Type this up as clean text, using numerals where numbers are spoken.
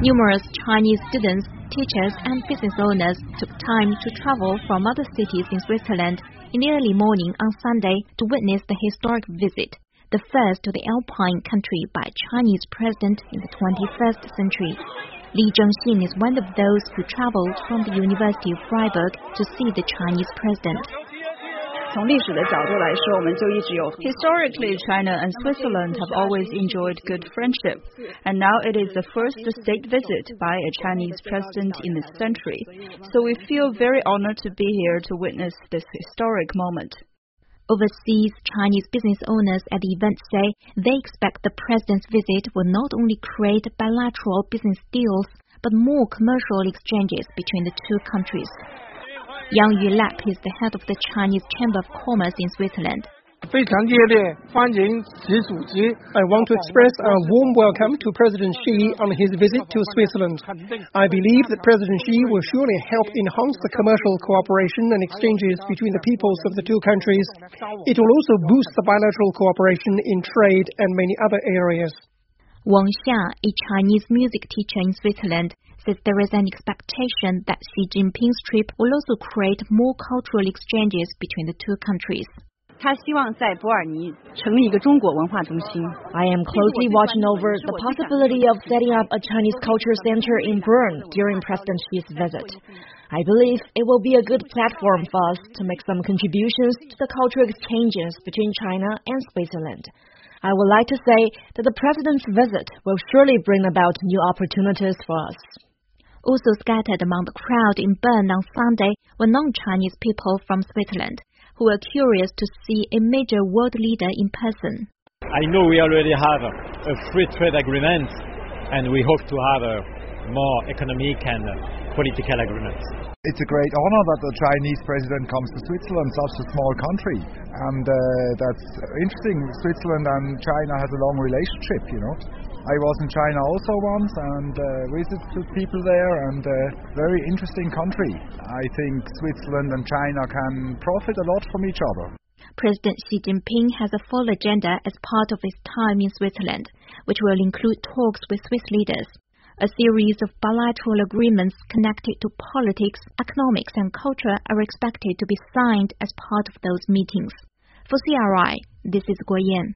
Numerous Chinese students, teachers and business owners took time to travel from other cities in Switzerland in the early morning on Sunday to witness the historic visit, the first to the Alpine country by a Chinese president in the 21st century. Li Zhengxin is one of those who traveled from the University of Freiburg to see the Chinese president. Historically, China and Switzerland have always enjoyed good friendship, and now it is the first state visit by a Chinese president in this century, so we feel very honored to be here to witness this historic moment. Overseas Chinese business owners at the event say they expect the president's visit will not only create bilateral business deals, but more commercial exchanges between the two countries. Yang Yulak is the head of the Chinese Chamber of Commerce in Switzerland. I want to express our warm welcome to President Xi on his visit to Switzerland. I believe that President Xi will surely help enhance the commercial cooperation and exchanges between the peoples of the two countries. It will also boost the bilateral cooperation in trade and many other areas. Wang Xia, a Chinese music teacher in Switzerland, says there is an expectation that Xi Jinping's trip will also create more cultural exchanges between the two countries. I am closely watching over the possibility of setting up a Chinese culture center in Bern during President Xi's visit. I believe it will be a good platform for us to make some contributions to the cultural exchanges between China and Switzerland. I would like to say that the president's visit will surely bring about new opportunities for us. Also scattered among the crowd in Bern on Sunday were non-Chinese people from Switzerland, who were curious to see a major world leader in person. I know we already have a free trade agreement, and we hope to have more economic and political agreements. It's a great honor that the Chinese president comes to Switzerland, such a small country. And that's interesting. Switzerland and China has a long relationship, you know. I was in China also once and visited people there, and very interesting country. I think Switzerland and China can profit a lot from each other. President Xi Jinping has a full agenda as part of his time in Switzerland, which will include talks with Swiss leaders. A series of bilateral agreements connected to politics, economics and culture are expected to be signed as part of those meetings. For CRI, this is Guo Yan.